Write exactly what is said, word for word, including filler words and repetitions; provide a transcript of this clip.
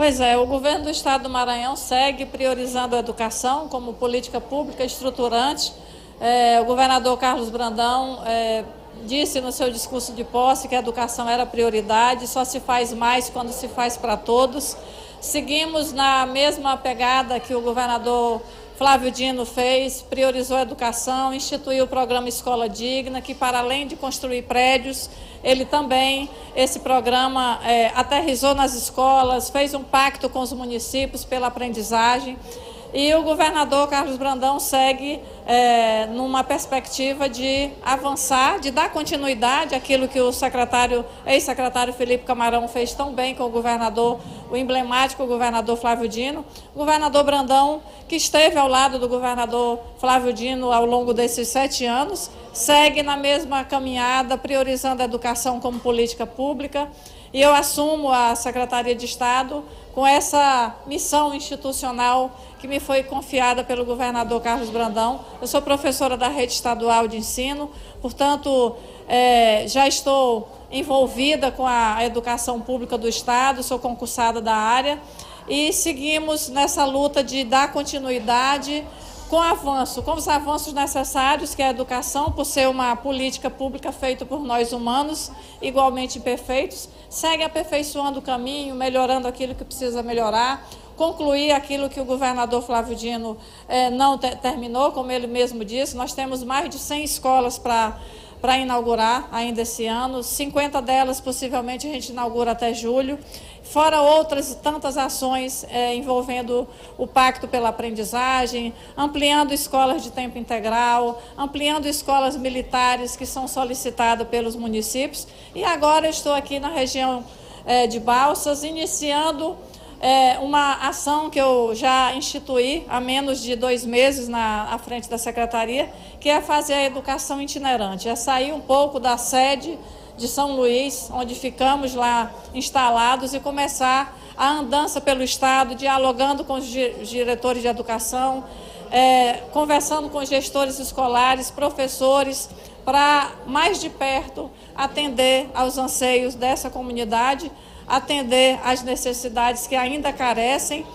Pois é, o governo do Estado do Maranhão segue priorizando a educação como política pública estruturante. É, o governador Carlos Brandão é, disse no seu discurso de posse que a educação era prioridade, só se faz mais quando se faz para todos. Seguimos na mesma pegada que o governador Flávio Dino fez, priorizou a educação, instituiu o programa Escola Digna, que para além de construir prédios, ele também, esse programa é, aterrissou nas escolas, fez um pacto com os municípios pela aprendizagem. E o governador Carlos Brandão segue é, numa perspectiva de avançar, de dar continuidade àquilo que o secretário, ex-secretário Felipe Camarão fez tão bem com o governador, o emblemático governador Flávio Dino. O governador Brandão, que esteve ao lado do governador Flávio Dino ao longo desses sete anos, segue na mesma caminhada, priorizando a educação como política pública. E eu assumo a Secretaria de Estado com essa missão institucional que me foi confiada pelo governador Carlos Brandão. Eu sou professora da rede estadual de ensino, portanto, é, já estou envolvida com a educação pública do Estado, sou concursada da área e seguimos nessa luta de dar continuidade com avanço, com os avanços necessários que a educação, por ser uma política pública feita por nós humanos, igualmente imperfeitos, segue aperfeiçoando o caminho, melhorando aquilo que precisa melhorar, concluir aquilo que o governador Flávio Dino eh, não te terminou, como ele mesmo disse. Nós temos mais de cem escolas para para inaugurar ainda esse ano, cinquenta delas possivelmente a gente inaugura até julho, fora outras tantas ações é, envolvendo o Pacto pela Aprendizagem, ampliando escolas de tempo integral, ampliando escolas militares que são solicitadas pelos municípios. E agora estou aqui na região é, de Balsas, iniciando É uma ação que eu já instituí há menos de dois meses na à frente da Secretaria, que é fazer a educação itinerante, é sair um pouco da sede de São Luís, onde ficamos lá instalados, e começar a andança pelo Estado, dialogando com os diretores de educação, é, conversando com gestores escolares, professores, para mais de perto atender aos anseios dessa comunidade, atender às necessidades que ainda carecem